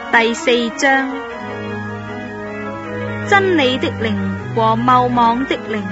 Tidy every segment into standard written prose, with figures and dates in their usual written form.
第4章，真理的靈和謬妄的靈。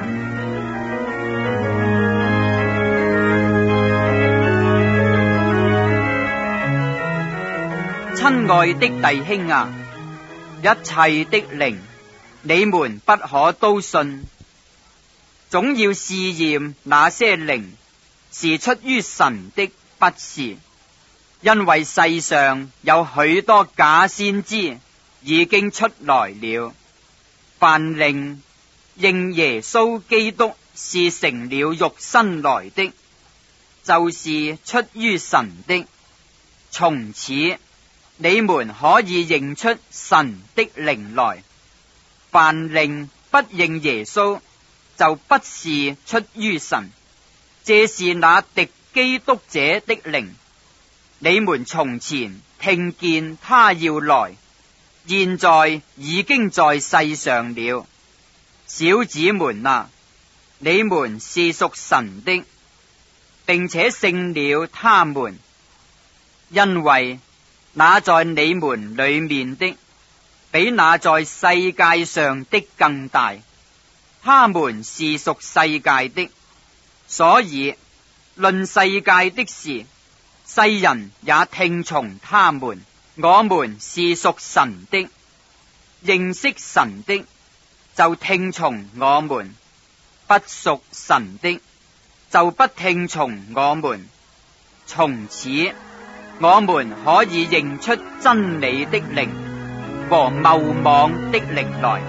親愛的弟兄啊，一切的靈你們不可都信，總要試驗那些靈是出於神的，不是，因為世上有許多假先知已經出來了。凡靈認耶穌基督是成了肉身來的，就是出於神的。從此你們可以認出神的靈來。凡靈不認耶穌，就不是出於神，這是那敵基督者的靈。你們從前聽見他要來，現在已經在世上了。小子們啊，你們是屬神的，並且勝了他們，因為那在你們裏面的，比那在世界上的更大。他們是屬世界的，所以論世界的事，世人也聽從他們。我們是屬神的，認識神的就聽從我們，不屬神的就不聽從我們。從此我們可以認出真理的靈和謬妄的靈來。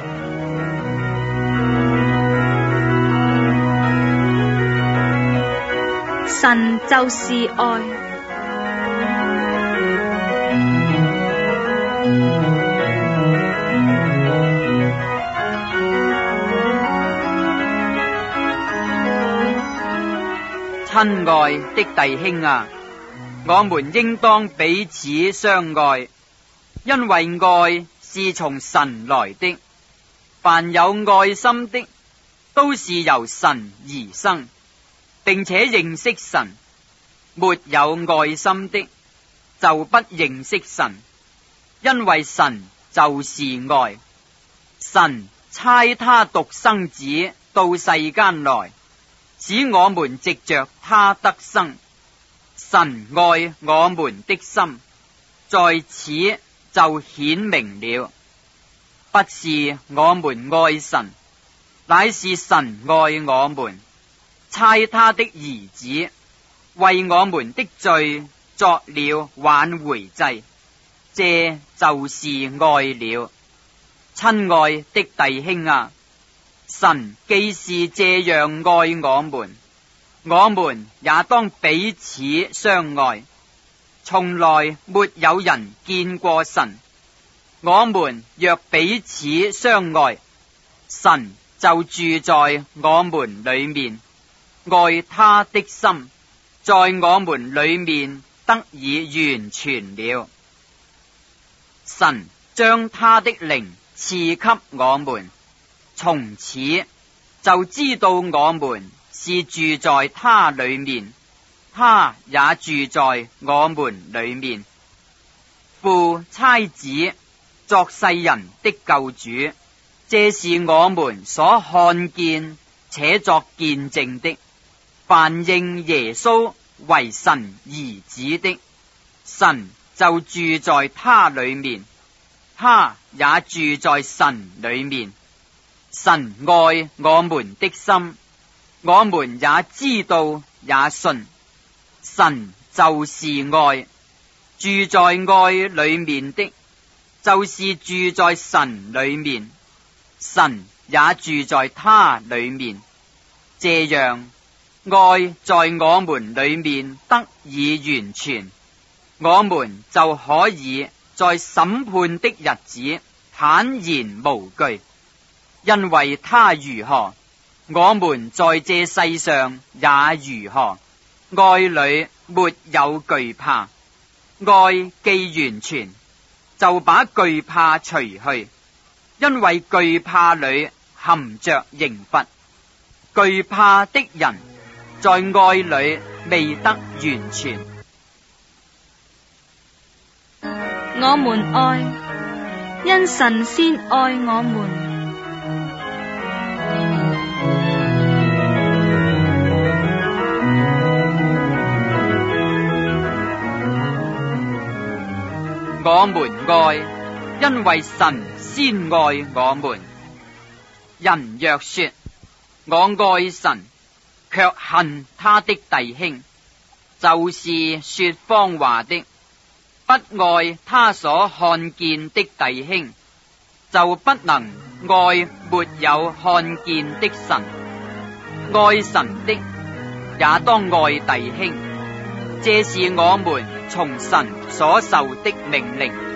神就是愛。 親愛的弟兄啊，我們應當彼此相愛，因為愛是從神來的。凡有愛心的，都是由神而生，並且認識神。沒有愛心的，就不認識神，因為神就是愛。神差他獨生子到世間來，使我們藉着他得生。神愛我們的心在此就顯明了，不是我們愛神，乃是神愛我們，差他的兒子為我們的罪作了挽回祭，這就是愛了。親愛的弟兄啊，神既是這樣愛我們，我們也當彼此相愛。從來沒有人見過神，我們若彼此相愛，神就住在我們裏面，愛他的心在我們裏面得以完全了。神將他的靈賜給我們，從此就知道我們是住在他裏面，他也住在我們裏面。父差子作世人的救主，這是我們所看見且作見證的。凡認耶穌為神兒子的，神就住在他裏面，他也住在神裏面。神愛我們的心，我們也知道也信。神就是愛，住在愛裏面的，就是住在神裏面，神也住在他裏面。這樣愛在我們裏面得以完全，我們就可以在審判的日子坦然無懼。因為他如何，我們在這世上也如何。愛裏沒有懼怕，愛既完全，就把懼怕除去，因為懼怕裏含着刑罰。懼怕的人在愛裏未得完全。 我們愛，因神先愛我們。 我們愛，因為神先愛我們。人若說我愛神，卻恨他的弟兄，就是說謊話的。不愛他所看見的弟兄，就不能愛沒有看見的神。愛神的，也當愛弟兄，這是我們從神所受的命令。